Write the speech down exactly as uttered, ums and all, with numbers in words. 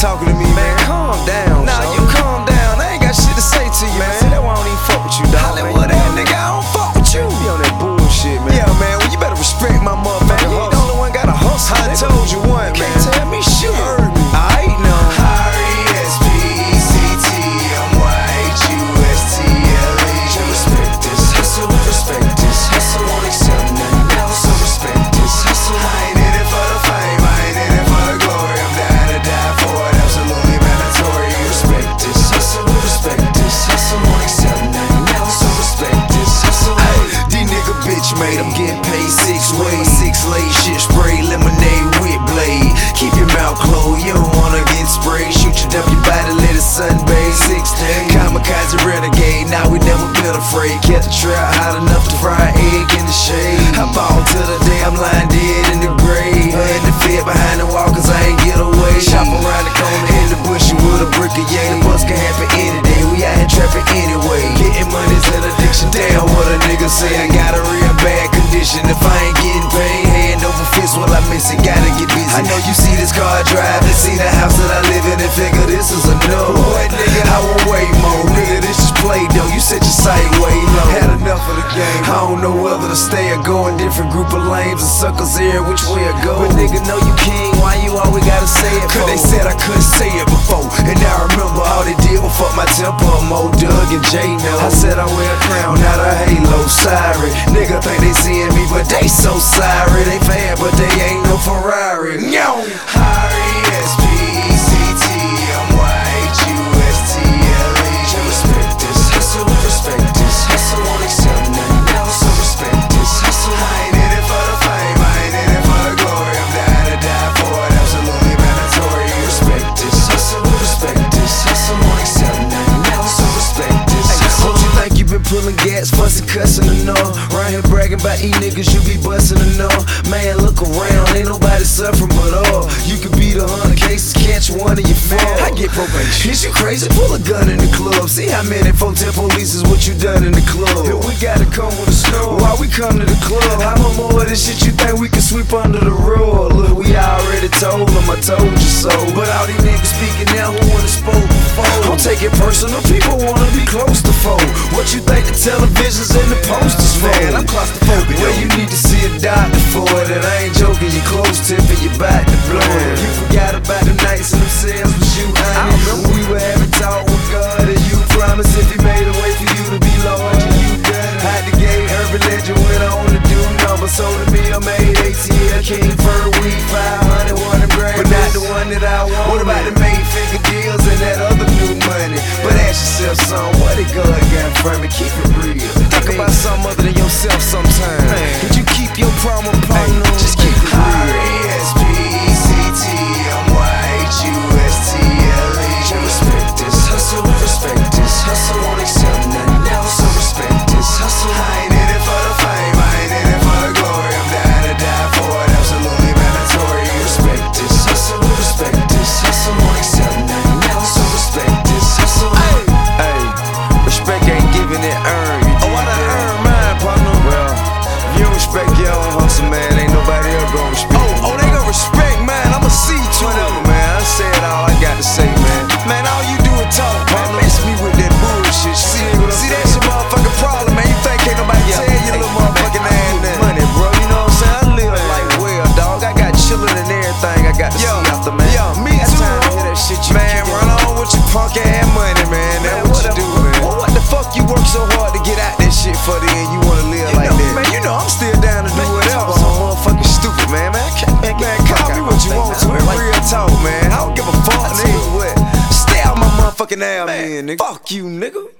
talking to me, man. Man, calm down. Nah, so. you calm down. I ain't got shit to say to you, Man, man. see, that's why I don't even fuck with you, dog. Hollywood ass nigga, I don't fuck with you. Be on that bullshit, man. Yeah, man, well, you better respect my Man, motherfucking you ain't the hustle. only one got a hustle. I nigga. told you one, You man. can't tell me shit. You heard me. I ain't know. R E S P E C T M Y H U S T L E. Respect this hustle, respect this hustle. Won't accept nothing else, so respect this hustle. I ain't in it for the fame, I ain't in it for the glory. I'm down to die for it, absolutely mandatory. Respect this hustle, respect this hustle. Won't accept nothing else, so respect this hustle. Hey, these nigga bitch made, I'm getting paid six ways. Six lay shit spray, lemonade with blade. Keep your mouth closed, you don't wanna get sprayed. Shoot you up your body, let it sunbathe. Sixteen, kamikaze renegade, now we never been afraid. Kept the trap hot enough to fry an egg in the shade. I ball till the day I'm lying dead in the grave. Had the fed behind the wall cause I ain't get away. Shop around the corner in the bush with a brick of yay. The bus can happen any day, we out here trapping anyway. Getting money's an addiction, damn what a nigga say. I got a real bad condition, if I ain't getting paid, hand over fist while I miss it, gotta get busy. I know you see this car driving, see the house that I live in and figure this is a no. What nigga, I won't wait more, nigga, this is play though. You set your sight way low, had enough of the game. I don't know whether to stay or go in different group of lanes and suckers here, which way I go. But nigga, know you king, why you always gotta say it? Cause they said I couldn't say it before, and now I remember all they did was fuck my temper. Mo Doug and J know I said I wear a crown, not a halo. Sorry, nigga think they seeing me, but they so sorry. They fan, but they ain't no Ferrari. No. R E S P E C T M Y H U S T L E. Respect this hustle, respect this hustle. Won't accept nothing else, so respect this hustle. I ain't in it for the fame, I ain't in it for the glory. I'm down to die for it, absolutely mandatory. Respect this hustle, respect this hustle. Won't accept nothing else, so respect this hustle. Don't you think you been pulling gas, fussing, cussing enough? Right here bragging about these niggas, you be busting enough. Man, look around, ain't nobody suffering but all. You could beat a hundred cases, catch one of your fall. I get probation. Is you crazy? Pull a gun in the club. See how many folk tell police is what you done in the club. If we gotta come with a snow, why we come to the club? How much more of this shit you think we can sweep under the rug? Look, we already told them, I told you so. But all these niggas speaking now who wanna spoke before. Don't take it personal, people wanna be close to foe. What you think the televisions and the posters for? Man, I'm claustrophobic. Well, you need to see a doctor for it. And I ain't joking, you close tipping, you back to blow it. You forgot about the nights in them cells with you, honey. When we were having talk with God, and you promised if he made a way for you to be large, and you done it. Out the gate, urban legend went on to do numbers. Sold a meal, made A T L, King for a week, five hundred, one grand, but not the one that I want. What about the made figure deals and that other new money? But ask yourself, son, what it God got from me? Keep it real. Think about something other than yourself sometimes. Could you keep your problem partner? Just keep it real. R E S P E C T M Y H U S T L E. Respect this hustle, respect this hustle. Won't accept nothing else, so respect this hustle. I ain't in it for the fame, I ain't in it for the glory. I'm down to die for it, absolutely mandatory. Respect this hustle, respect this hustle. Won't accept nothing else, so respect this hustle. Hey, hey, respect ain't giving it, earn. Oh, I done earned mine, partner. Well, if you don't respect your own hustle, man, ain't nobody else gonna respect. Oh, oh, they gon' respect, man. I'ma see to whatever, man. I said all I got to say, man. Man, all you do is talk, man. Miss me with that bullshit. See, see that's your motherfucking problem, man. You think ain't nobody yeah. tell you, little motherfucking ass that money, bro. You know what I'm saying? I live man. like well, dog. I got chillin' and everything. I got to yo, see after, man. Yeah, me that's too. Time to hear that shit you man, run on with your punk ass money, man. That's what, what you do, man. Well, what the fuck you work so hard to get out that shit for the end? You wanna live you like know, that? Man, you know I'm still down to do whatever. So motherfucking stupid, man. Man, I can't, man, man call me what you want to. It's real talk, man. I don't give a fuck, nigga. What? Stay out my motherfucking ass, man, nigga. Fuck you, nigga.